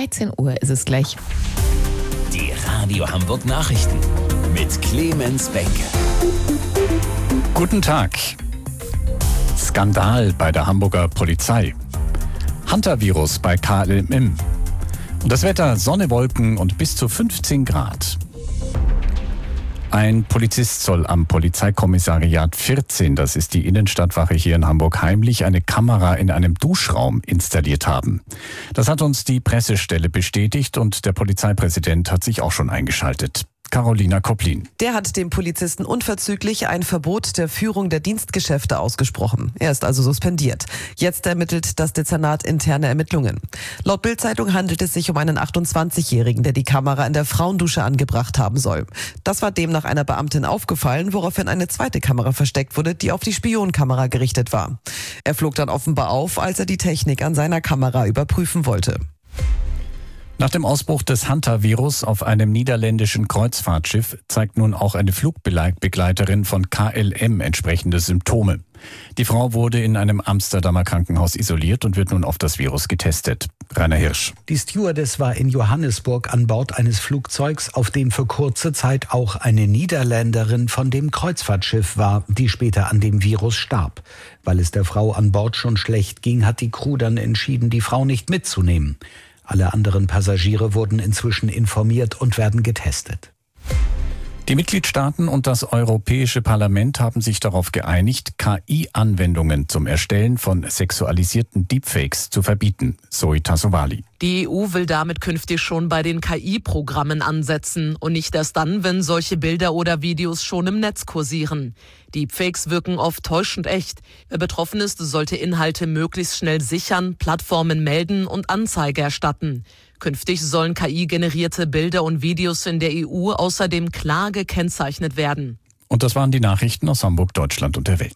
13 Uhr ist es gleich. Die Radio Hamburg Nachrichten mit Clemens Benke. Guten Tag. Skandal bei der Hamburger Polizei. Hunter-Virus bei KLM. Und das Wetter: Sonne, Wolken und bis zu 15 Grad. Ein Polizist soll am Polizeikommissariat 14, das ist die Innenstadtwache hier in Hamburg, heimlich eine Kamera in einem Duschraum installiert haben. Das hat uns die Pressestelle bestätigt und der Polizeipräsident hat sich auch schon eingeschaltet. Carolina Koplin. Der hat dem Polizisten unverzüglich ein Verbot der Führung der Dienstgeschäfte ausgesprochen. Er ist also suspendiert. Jetzt ermittelt das Dezernat interne Ermittlungen. Laut Bild-Zeitung handelt es sich um einen 28-Jährigen, der die Kamera in der Frauendusche angebracht haben soll. Das war demnach einer Beamtin aufgefallen, woraufhin eine zweite Kamera versteckt wurde, die auf die Spionkamera gerichtet war. Er flog dann offenbar auf, als er die Technik an seiner Kamera überprüfen wollte. Nach dem Ausbruch des Hunter-Virus auf einem niederländischen Kreuzfahrtschiff zeigt nun auch eine Flugbegleiterin von KLM entsprechende Symptome. Die Frau wurde in einem Amsterdamer Krankenhaus isoliert und wird nun auf das Virus getestet. Rainer Hirsch. Die Stewardess war in Johannesburg an Bord eines Flugzeugs, auf dem für kurze Zeit auch eine Niederländerin von dem Kreuzfahrtschiff war, die später an dem Virus starb. Weil es der Frau an Bord schon schlecht ging, hat die Crew dann entschieden, die Frau nicht mitzunehmen. Alle anderen Passagiere wurden inzwischen informiert und werden getestet. Die Mitgliedstaaten und das Europäische Parlament haben sich darauf geeinigt, KI-Anwendungen zum Erstellen von sexualisierten Deepfakes zu verbieten. Zoe Tassovali. Die EU will damit künftig schon bei den KI-Programmen ansetzen und nicht erst dann, wenn solche Bilder oder Videos schon im Netz kursieren. Deepfakes wirken oft täuschend echt. Wer betroffen ist, sollte Inhalte möglichst schnell sichern, Plattformen melden und Anzeige erstatten. Künftig sollen KI-generierte Bilder und Videos in der EU außerdem klar gekennzeichnet werden. Und das waren die Nachrichten aus Hamburg, Deutschland und der Welt.